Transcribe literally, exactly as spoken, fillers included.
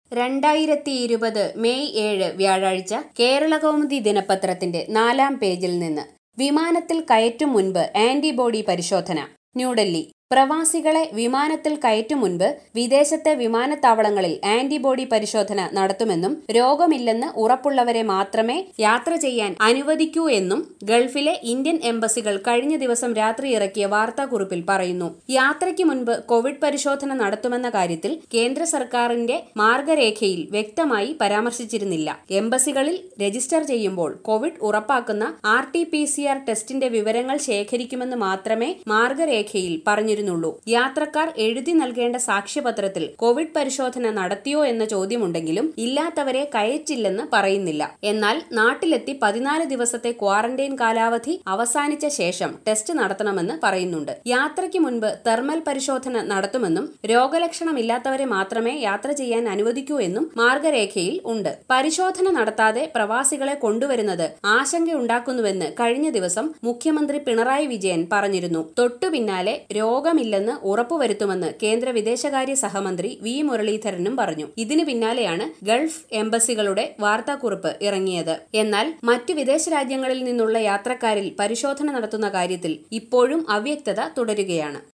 രണ്ടായിരത്തി ഇരുപത് മെയ് ഏഴ് വ്യാഴാഴ്ച കേരളകൗമുദി ദിനപത്രത്തിന്റെ നാലാം പേജിൽ നിന്ന് വിമാനത്തിൽ കയറ്റും മുൻപ് ആന്റിബോഡി പരിശോധന. ന്യൂഡൽഹി. പ്രവാസികളെ വിമാനത്തിൽ കയറ്റും മുൻപ് വിദേശത്തെ വിമാനത്താവളങ്ങളിൽ ആന്റിബോഡി പരിശോധന നടത്തുമെന്നും രോഗമില്ലെന്ന് ഉറപ്പുള്ളവരെ മാത്രമേ യാത്ര ചെയ്യാൻ അനുവദിക്കൂ എന്നും ഗൾഫിലെ ഇന്ത്യൻ എംബസികൾ കഴിഞ്ഞ ദിവസം രാത്രി ഇറക്കിയ വാർത്താക്കുറിപ്പിൽ പറയുന്നു. യാത്രയ്ക്ക് മുൻപ് കോവിഡ് പരിശോധന നടത്തുമെന്ന കാര്യത്തിൽ കേന്ദ്ര സർക്കാരിന്റെ മാർഗരേഖയിൽ വ്യക്തമായി പരാമർശിച്ചിരുന്നില്ല. എംബസികളിൽ രജിസ്റ്റർ ചെയ്യുമ്പോൾ കോവിഡ് ഉറപ്പാക്കുന്ന R T P C R ടെസ്റ്റിന്റെ വിവരങ്ങൾ ശേഖരിക്കുമെന്ന് മാത്രമേ മാർഗരേഖയിൽ പറഞ്ഞു ുള്ളൂ. യാത്രക്കാർ എഴുതി നൽകേണ്ട സാക്ഷ്യപത്രത്തിൽ കോവിഡ് പരിശോധന നടത്തിയോ എന്ന ചോദ്യമുണ്ടെങ്കിലും ഇല്ലാത്തവരെ കയറ്റില്ലെന്ന് പറയുന്നില്ല. എന്നാൽ നാട്ടിലെത്തി പതിനാല് ദിവസത്തെ ക്വാറന്റൈൻ കാലാവധി അവസാനിച്ച ശേഷം ടെസ്റ്റ് നടത്തണമെന്ന് പറയുന്നുണ്ട്. യാത്രയ്ക്ക് മുൻപ് തെർമൽ പരിശോധന നടത്തുമെന്നും രോഗലക്ഷണമില്ലാത്തവരെ മാത്രമേ യാത്ര ചെയ്യാൻ അനുവദിക്കൂ എന്നും മാർഗരേഖയിൽ ഉണ്ട്. പരിശോധന നടത്താതെ പ്രവാസികളെ കൊണ്ടുവരുന്നത് ആശങ്കയുണ്ടാക്കുന്നുവെന്ന് കഴിഞ്ഞ ദിവസം മുഖ്യമന്ത്രി പിണറായി വിജയൻ പറഞ്ഞിരുന്നു. തൊട്ടു പിന്നാലെ രോഗ ില്ലെന്ന് ഉറപ്പുവരുത്തുമെന്ന് കേന്ദ്ര വിദേശകാര്യ സഹമന്ത്രി വി മുരളീധരനും പറഞ്ഞു. ഇതിനു പിന്നാലെയാണ് ഗൾഫ് എംബസികളുടെ വാർത്താക്കുറിപ്പ് ഇറങ്ങിയത്. എന്നാൽ മറ്റു വിദേശ രാജ്യങ്ങളിൽ നിന്നുള്ള യാത്രക്കാരിൽ പരിശോധന നടത്തുന്ന കാര്യത്തിൽ ഇപ്പോഴും അവ്യക്തത തുടരുകയാണ്.